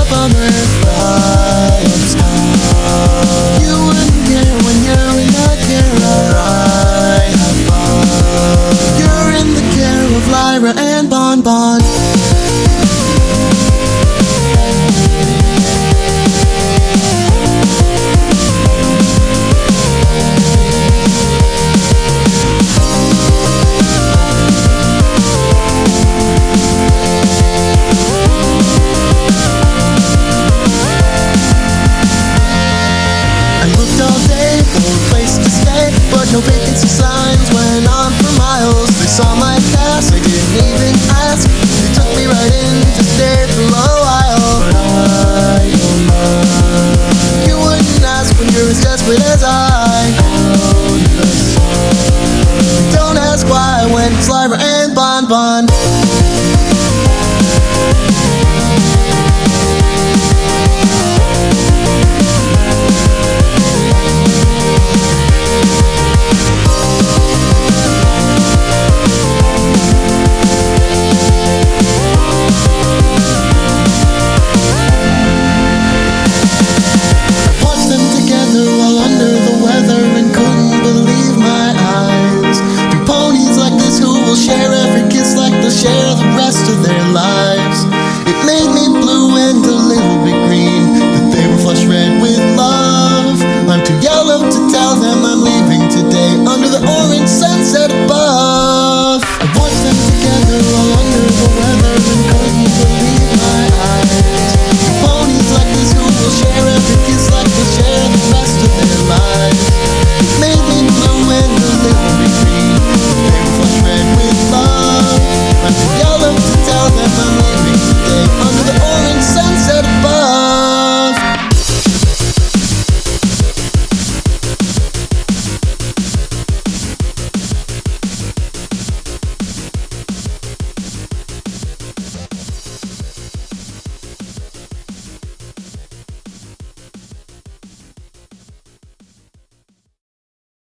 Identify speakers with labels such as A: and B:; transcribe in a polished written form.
A: up on the bright sky. You wouldn't care when you're in the care of I have fun. You're in the care of Lyra and Bon Bon. No vacancy signs went on for miles. They saw my cast, I didn't even ask. They took me right in to stay for a while. But I don't mind. You wouldn't ask when you're as desperate as I. Don't ask why when it's Lyra and Bon Bon. Share